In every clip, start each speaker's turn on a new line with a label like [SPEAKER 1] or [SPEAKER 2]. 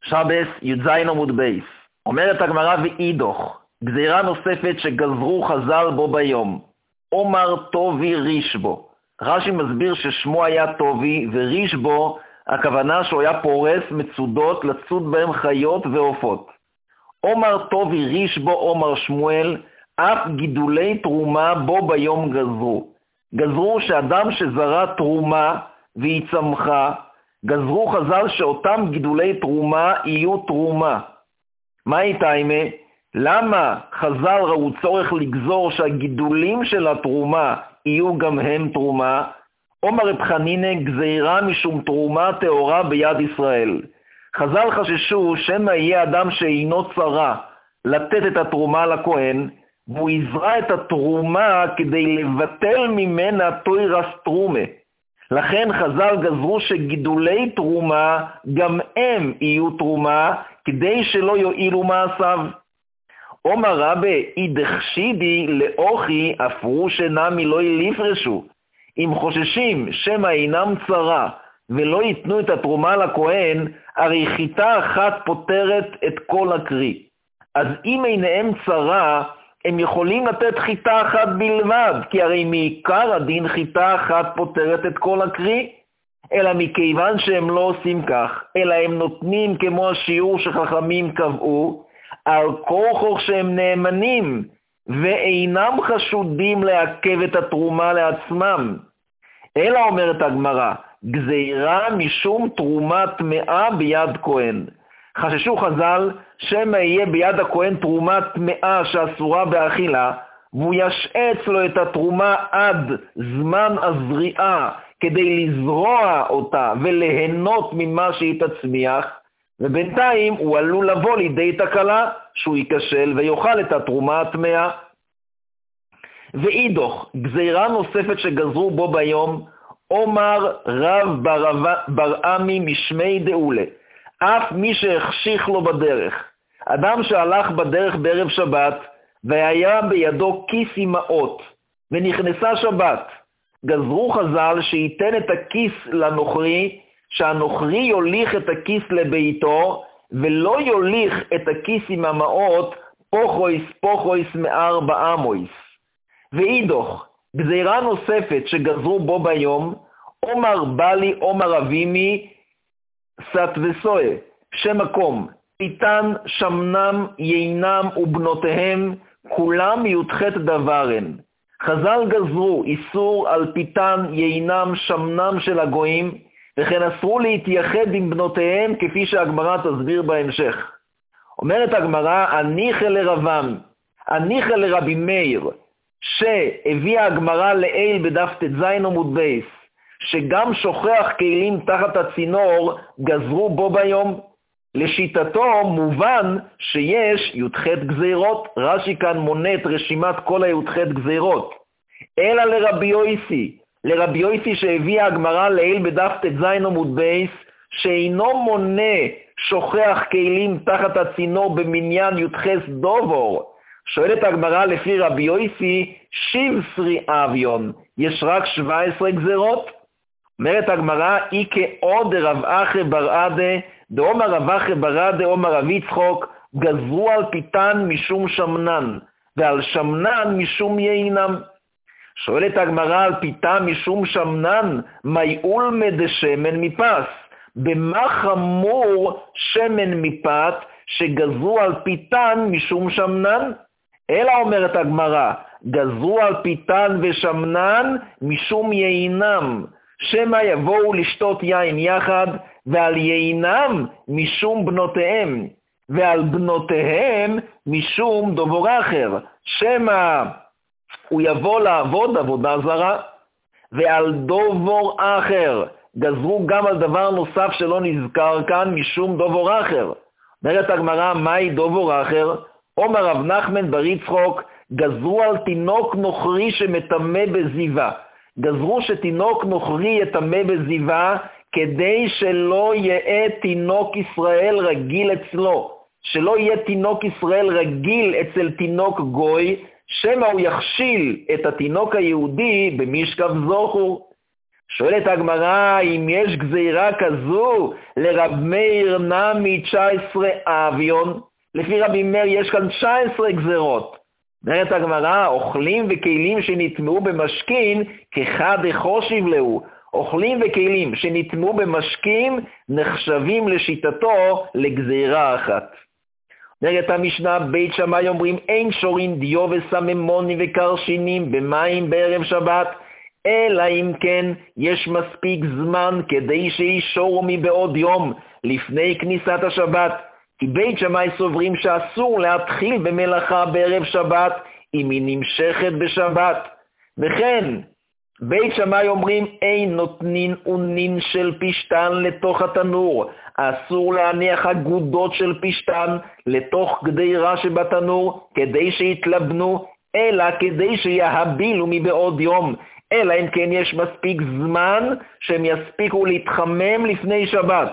[SPEAKER 1] שבס י"ז עמוד בייס. אומרת הגמרא ואידוך, גזירה נוספת שגזרו חז"ל בו ביום. אומר טובי ריש בו. רש"י מסביר ששמו היה טובי, וריש בו הכוונה שהוא היה פורס מצודות לצוד בהם חיות ועופות. אומר טובי ריש בו אומר שמואל, אף גידולי תרומה בו ביום גזרו. גזרו שאדם שזרע תרומה והיא צמחה, גזרו חז"ל שאותם גידולי תרומה יהיו תרומה. מה איתה אימה? למה חז"ל ראו צורך לגזור שהגידולים של התרומה יהיו גם הם תרומה? אומר רב חנינא, גזירה משום תרומה טהורה ביד ישראל. חז"ל חששו שמא יהיה אדם שאינו צרה לתת את התרומה לכהן, והוא יזרע את התרומה כדי לבטל ממנה תוירס תרומה. לכן חז"ל גזרו שגידולי תרומה גם הם יהיו תרומה, כדי שלא יועילו מעשיו. אומר רבי, אידחשידי לאוכי אפרו שנמי לא ילפרשו. אם חוששים שמא אינם צרה ולא ייתנו את התרומה לכהן, הרי חיטה אחת פותרת את כל הקרי. אז אם עיניהם צרה, הם יכולים לתת חיטה אחת בלבד, כי הרי מעיקר הדין חיטה אחת פותרת את כל הקרי. אלא מכיוון שהם לא עושים כך, אלא הם נותנים כמו השיעור שחכמים קבעו, על כורחוך שהם נאמנים, ואינם חשודים לעכב את התרומה לעצמם. אלא אומרת הגמרא, גזירה משום תרומה טמאה ביד כהן. חששו חז"ל שמא יהיה ביד הכהן תרומה טמאה שאסורה באכילה, והוא ישעץ לו את התרומה עד זמן הזריעה כדי לזרוע אותה וליהנות ממה שהיא תצמיח, ובינתיים הוא עלול לבוא לידי תקלה שהוא ייכשל ויאכל את התרומה הטמאה. ואידוך, גזירה נוספת שגזרו בו ביום, אומר רב ברעמי משמי דאולה, אף מי שהחשיך לו בדרך. אדם שהלך בדרך בערב שבת, והיה בידו כיס עם מעות, ונכנסה שבת. גזרו חז"ל שייתן את הכיס לנוכרי, שהנוכרי יוליך את הכיס לביתו, ולא יוליך את הכיס עם המעות פוחויס מארבע אמויס. ואידוך, גזירה נוספת שגזרו בו ביום, אומר בלי אומר אבימי סת וסויה, שם מקום, פיתן שמנם יינם ובנותיהם, כולם י"ח דברן. חז"ל גזרו איסור על פיתן יינם שמנם של הגויים, וכן אסרו להתייחד עם בנותיהם, כפי שהגמרא תסביר בהמשך. אומרת הגמרא, הניחא לרבם, הניחא לרבי מאיר, שהביאה הגמרא לעיל בדף ט"ז עמוד בייס, שגם שוכח כלים תחת הצינור גזרו בו ביום. לשיטתו מובן שיש י"ח גזירות, רש"י כאן מונה את רשימת כל הי"ח גזירות. אלא לרבי יויסי שהביאה הגמרא לעיל בדף ט"ז עמוד בייס, שאינו מונה שוכח כלים תחת הצינור במניין י"ח דובור. שואלת הגמרא לפי רבי יויסי, שבסרי אביון, יש רק 17 גזירות? אומרת הגמרא, איקה עוד רב אחי ברעדה, דאמר רב אחי ברעדה, אומר רב יצחוק, גזרו על פיתן משום שמנן, ועל שמנן משום יינם. שואלת הגמרא, על פיתן משום שמנן, מייעול מדשמן מפס. במה חמור שמן מפת שגזרו על פיתן משום שמנן? אלא אומרת הגמרא, גזרו על פיתן ושמנן משום יינם, שמא יבואו לשתות יין יחד, ועל יינם משום בנותיהם, ועל בנותיהם משום דובור אחר, שמא הוא יבוא לעבוד עבודה זרה. ועל דובור אחר, גזרו גם על דבר נוסף שלא נזכר כאן משום דובור אחר. אומרת הגמרא, מהי דובור אחר? אומר רב נחמן בר יצחוק, גזרו על תינוק נוכרי שמטמא בזיווה. גזרו שתינוק נוכרי יטמא בזיווה, כדי שלא יהיה תינוק ישראל רגיל אצלו. שלא יהיה תינוק ישראל רגיל אצל תינוק גוי, שמא הוא יכשיל את התינוק היהודי במשכב זוכור. שואלת הגמרא, אם יש גזירה כזו לרב מאיר נמי 19 אביון, לפי רבי מאיר יש כאן 19 גזירות. אומרת הגמרא, אוכלים וכלים שנטמעו במשכין כחד חושיב להו. אוכלים וכלים שנטמעו במשכין נחשבים לשיטתו לגזירה אחת. אומרת המשנה, בית שמאי אומרים, אין שורין דיו וסממוני וקרשינים במים בערב שבת, אלא אם כן יש מספיק זמן כדי שישורו מבעוד יום לפני כניסת השבת. כי בית שמאי סוברים שאסור להתחיל במלאכה בערב שבת אם היא נמשכת בשבת. וכן, בית שמאי אומרים, אין נותנין אונין של פשטן לתוך התנור. אסור להניח אגודות של פשטן לתוך גדירה שבתנור כדי שיתלבנו, אלא כדי שיהבילו מבעוד יום. אלא אם כן יש מספיק זמן שהם יספיקו להתחמם לפני שבת.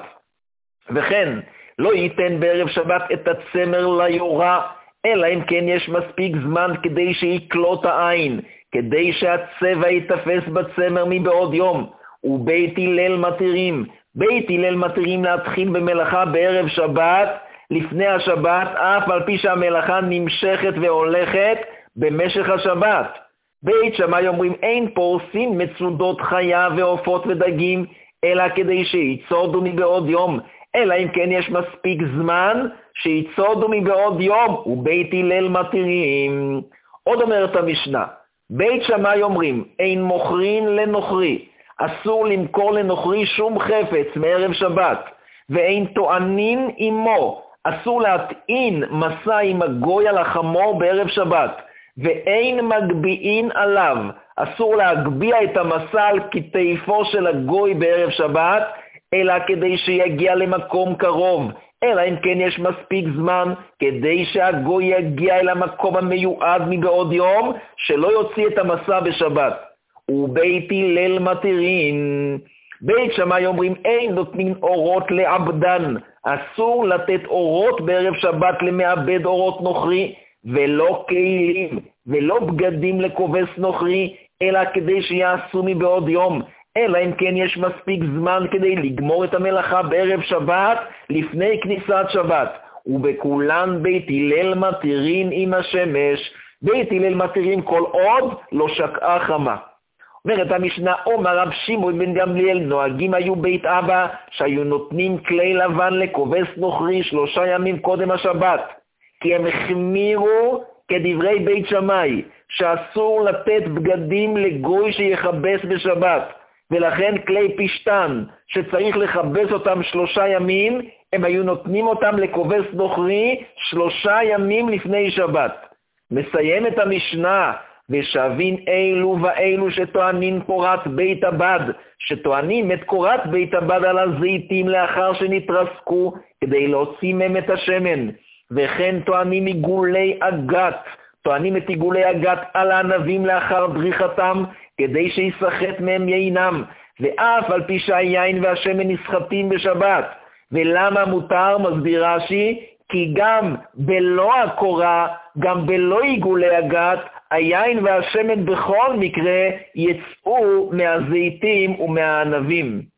[SPEAKER 1] וכן, לא ייתן בערב שבת את הצמר ליורה, אלא אם כן יש מספיק זמן כדי שיקלוט העין, כדי שהצבע יתפס בצמר מבעוד יום. ובית הלל מתירים, בית הלל מתירים להתחיל במלאכה בערב שבת, לפני השבת, אף על פי שהמלאכה נמשכת והולכת במשך השבת. בית שמאי אומרים, אין פורסים מצודות חיה ועופות ודגים, אלא כדי שיצודו מבעוד יום, אלא אם כן יש מספיק זמן שיצודו מבעוד יום, ובית הלל מתירים. עוד אומרת המשנה, בית שמאי אומרים, אין מוכרין לנוכרי, אסור למכור לנוכרי שום חפץ מערב שבת, ואין טוענין עמו, אסור להטעין מסע עם הגוי על החמור בערב שבת, ואין מגביעין עליו, אסור להגביע את המסע על כתפו של הגוי בערב שבת, אלא כדי שיגיע למקום קרוב, אלא אם כן יש מספיק זמן כדי שהגוי יגיע אל המקום המיועד מבעוד יום, שלא יוציא את המסע בשבת. ובית הלל מתירים, בית שמאי אומרים, אין נותנים אורות לעבדן, אסור לתת אורות בערב שבת למעבד אורות נוכרי, ולא כלים ולא בגדים לכובס נוכרי, אלא כדי שיעשו מבעוד יום, אלא אם כן יש מספיק זמן כדי לגמור את המלאכה בערב שבת לפני כניסת שבת. ובכולן בית הלל מתירים עם השמש, בית הלל מתירים כל עוד לא שקעה חמה. אומרת המשנה, אומר רב שמעון בן גמליאל, נוהגים היו בית אבא שהיו נותנים כלי לבן לכובס נוכרי 3 ימים קודם השבת, כי הם החמירו כדברי בית שמאי, שאסור לתת בגדים לגוי שיחבס בשבת, ולכן כלי פשטן שצריך לחבס אותם 3 ימים, הם היו נותנים אותם לכובס נוכרי 3 ימים לפני שבת. מסיים את המשנה, ושבין אילו ואילו שטוענים קורת בית הבד, שטוענים את קורת בית הבד על הזיתים לאחר שנתרסקו כדי להוציא מהם את השמן, וכן טוענים עיגולי אגת, טוענים את עיגולי אגת על הענבים לאחר דריכתם כדי שיסחט מהם יינם, ואף על פי שהיין והשמן נסחטים בשבת. ולמה מותר? מסביר רש"י, כי גם בלא הקורה, גם בלא עיגולי אגת, היין והשמן בכל מקרה יצאו מהזיתים ומהענבים.